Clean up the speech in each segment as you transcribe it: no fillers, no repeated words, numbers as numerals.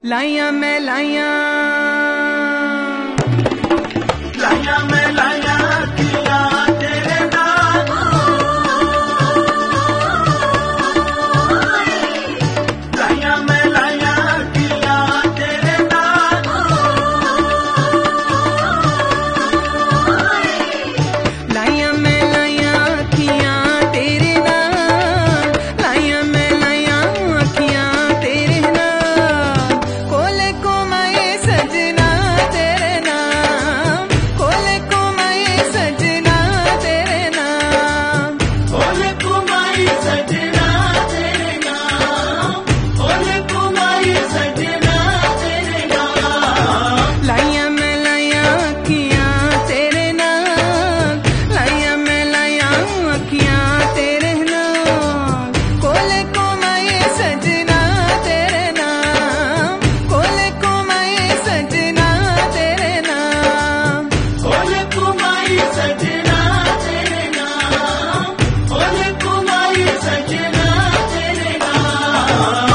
लाइया मैं लाइया मैं लाया किया तेरे नाम मैं लाया किया तेरे नाम लाइया मैं लाइया अखियां तेरे नाल लाइया मैं लाइया अखियां तेरे नाल कोले को मैं सजना तेरे नाम कोले को मैं सजना तेरे नाम ओले कुमाई सजना तेरे नाम ओले कुमाई सजना तेरे नाम लाइया मैं लाइया अखियां तेरे नाल लाइया मैं लाइया अखियां तेरे नाल कोले को मैं सजना तेरे नाम कोले को मैं सजना तेरे नाम ओले कुमाई सजना तेरे नाम ओले कुमाई सजना तेरे नाम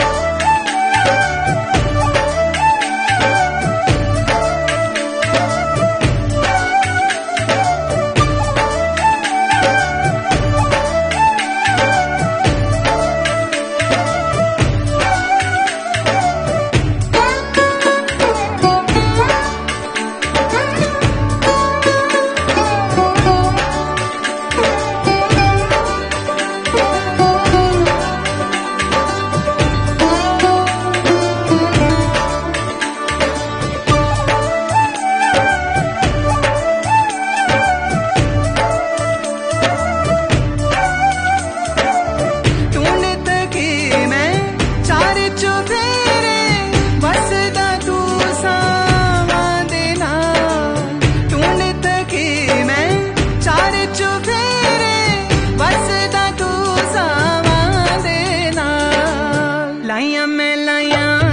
तूने तकी मैं चार चुफेरे बसदा तू सावा देना तूने तकी मैं चार चुफेरे बसदा तू सावा देना लाइया मैं लाइया